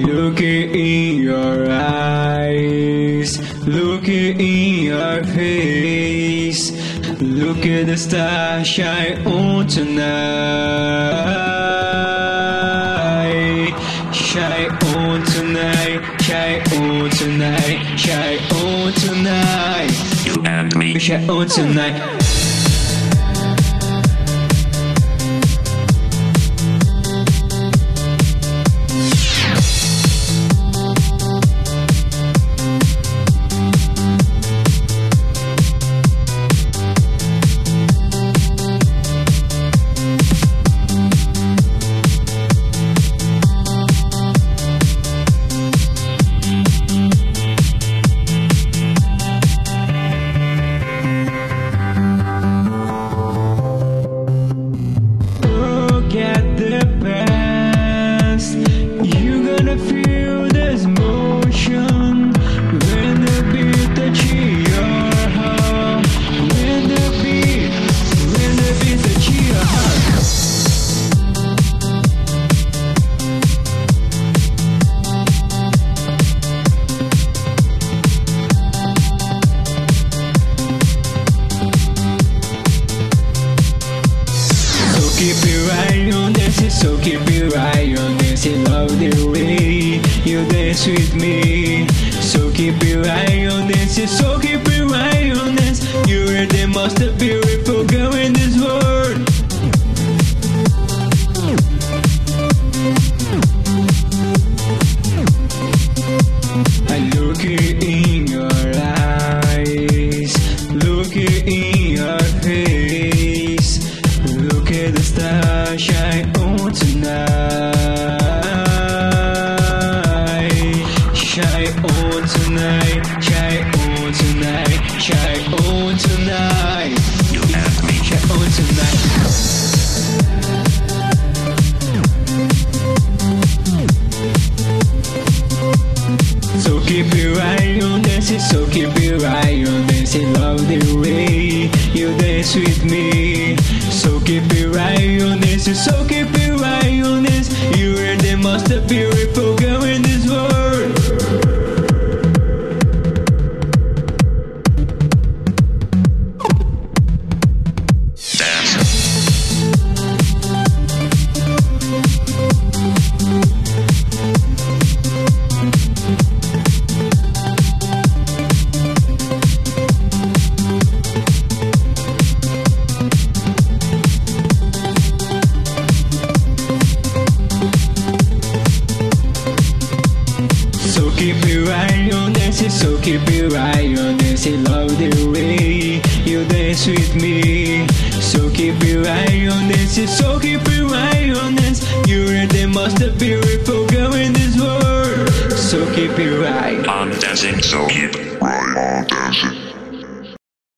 Looking in your eyes, looking in your face. Look at the stars shine on tonight. Shine on tonight, shine on tonight, shine on tonight. You and me. Shine on tonight. Keep it right on dancing, so keep it right on dancing. Love the way you dance with me. So keep it right on dancing, so keep it right on dance. You're the most beautiful girl in this world. I look in your eyes, look in your face. Look at the stars shine on tonight. Shine on tonight, shine on tonight, shine on tonight. You and me. Shine on tonight. So keep it right on dancing, so keep it right on dancing. Love the way you dance with me. So keep it right on dancing, so keep it right on this. You're the most beautiful girl in this world. So keep it right on dancing, so keep it right on dancing. Love the way you dance with me. So keep it right on dancing, so keep it right on dance. You're the most beautiful girl in this world. So keep it right On dancing, so keep Right on dancing.